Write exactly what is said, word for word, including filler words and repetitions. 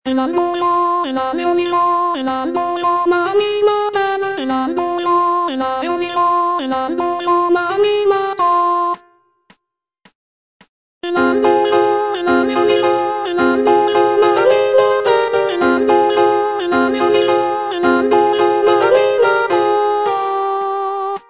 選ぼうよ、選よみろ、選ぼうよ、まみまで、選ぼうよ、選よみろ、選ぼうよ、まみまと。選ぼうよ、選よみろ、選ぼうよ、まみまで、選ぼうよ、選よみろ、選ぼうよ、まみまと。